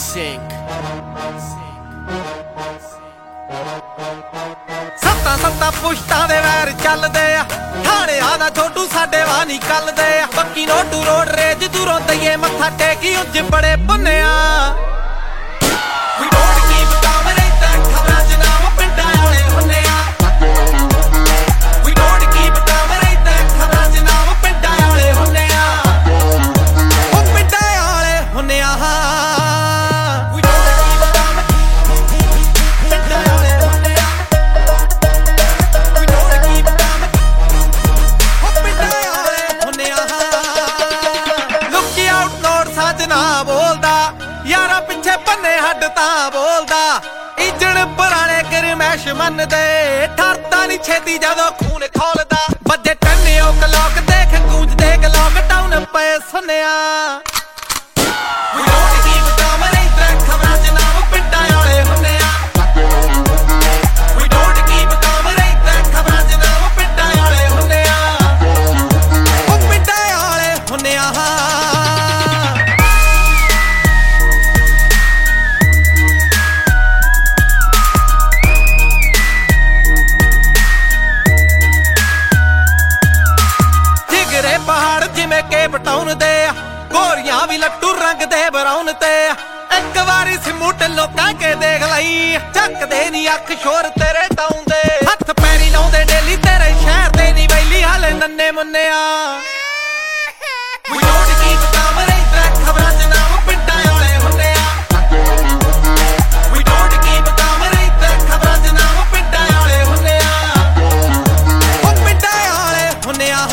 sync. ਸੱਤਾਂ ਪੁਸ਼ਤਾਂ ਦੇ ਵੈਰ ਚੱਲਦੇ ਆ, ਥਾਣਿਆਂ ਦਾ ਛੋਟੂ ਸਾਡੇ ਵਾਹ ਨਹੀਂ ਕੱਲਦੇ ਆ। ਪੱਕੀ ਨੋਟੂ ਰੋਡ ਰੇਜ ਦੂਰੋਂ ਦਈਏ ਮੱਥਾ ਟੇਕੀ ਉਂਝ ਬੜੇ ਪੁੰਨਿਆ। We don't keep coming ਤਾਂ ਖਬਰਾਂ ਚ ਨਾਮ ਪਿੰਡਾਂ ਵਾਲੇ ਹੁੰਨੇ ਆ। We don't keep coming ਤਾਂ ਖਬਰਾਂ ਚ ਨਾਮ ਪਿੰਡਾਂ ਵਾਲੇ ਹੁੰਨੇ ਆ। ਉਹ ਪਿੰਡਾਂ ਵਾਲੇ ਹੁੰਨੇ ਆ। ਨਾ ਬੋਲਦਾ ਯਾਰਾ ਪਿੱਛੇ ਪੰਨੇ ਹੱਡ ਤਾਂ ਬੋਲਦਾ। ਇੱਜਣ ਪੁਰਾਣੇ ਗਰਮੈਸ਼ ਮੰਨਦੇ, ਠਰਦਾ ਨਹੀਂ ਛੇਤੀ ਜਦੋਂ ਖੂਨ ਖੋਲਦਾ। ਵੱਜੇ ਟੰਨਿਓ ਕਲੋਕ ਦੇਖ ਗੂੰਜਦੇ ਗਲੋਕ ਟਾਊਨ ਪਏ ਸੁਨਿਆ। We don't keep coming ਤਾਂ ਖਬਰਾਂ ਚ ਨਾਮ ਪਿੰਡਾਂ ਵਾਲੇ ਹੁੰਨੇ ਆ। We don't keep coming ਤਾਂ ਖਬਰਾਂ ਚ ਨਾਮ ਪਿੰਡਾਂ ਵਾਲੇ ਹੁੰਨੇ ਆ। ਉਹ ਪਿੰਡਾਂ ਵਾਲੇ ਹੁੰਨੇ ਆ। ਪਹਾੜ ਜਿਵੇਂ ਕੇਪ ਟਾਊਨ ਦੇ ਆ, ਗੋਰੀਆਂ ਵੀ ਲੱਟੂ ਰੰਗ ਦੇ ਬਰਾਉਨ ਤੇ ਆ। ਇੱਕ ਵਾਰੀ ਸਿਮੂ ਢਿੱਲੋਂ ਕਹਿ ਕੇ ਦੇਖ ਲਈ, ਚੱਕਦੇ ਨੀ ਅੱਖ ਸ਼ੋਰ ਤੇਰੇ ਟਾਊਨ ਦੇ। ਹੱਥ ਪੈਰੀ ਲਾਉਂਦੇ ਡੇਲੀ ਤੇਰੇ ਸ਼ਹਿਰ ਦੇ ਨੀ ਵੈਲੀ ਹਾਲੇ ਨੰਨੇ ਮੁੰਨਿਆ। We don't keep coming ਤਾਂ ਖਬਰਾਂ ਚ ਨਾਮ ਪਿੰਡਾਂ ਵਾਲੇ ਹੁੰਨੇ ਆ। We don't keep coming ਤਾਂ ਖਬਰਾਂ ਚ ਨਾਮ ਪਿੰਡਾਂ ਵਾਲੇ ਹੁੰਨੇ ਆ। ਉਹ ਪਿੰਡਾਂ ਵਾਲੇ ਹੁੰਨੇ ਆ।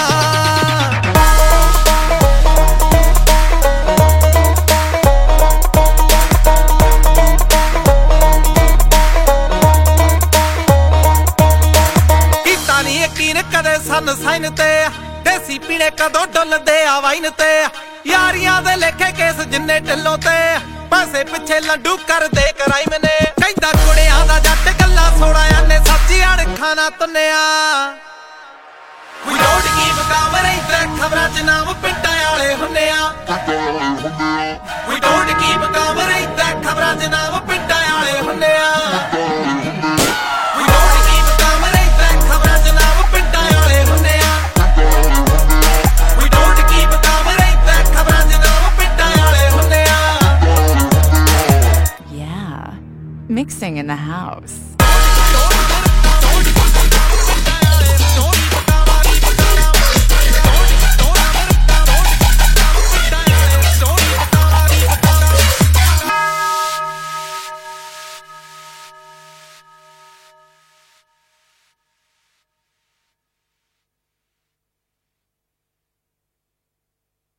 ਕਦੇ ਸਨ ਸਾਈਨ ਤੇ ਦੇਸੀ ਪੀਣੇ ਕਦੋਂ ਡੁੱਲਦੇ ਆ ਵਾਈਨ ਤੇ। ਯਾਰੀਆਂ ਦੇ ਲੇਖੇ ਕੇਸ ਜਿੰਨੇ ਢਿੱਲੋਂ ਤੇ, ਪੈਸੇ ਪਿੱਛੇ ਲੰਡੂ ਕਰਦੇ ਕਰਾਈਮ ਨੇ। ਕਹਿੰਦਾ ਕੁੜਿਆਂ ਦਾ ਜੱਟ ਗੱਲਾਂ ਸੋੜਾਂ ਨੇ ਸੱਚੀ ਅਣਖਾਂ ਨਾ ਤੁੰਨਿਆ। We don't keep coming ਤਾਂ ਖਬਰਾਂ ਚ ਨਾਮ ਪਿੰਡਾਂ ਵਾਲੇ ਹੁੰਨੇ ਆ। We don't keep coming ਤਾਂ ਖਬਰਾਂ ਚ ਨਾਮ ਪਿੰਡਾਂ ਵਾਲੇ ਹੁੰਨੇ ਆ। Mixing in the house.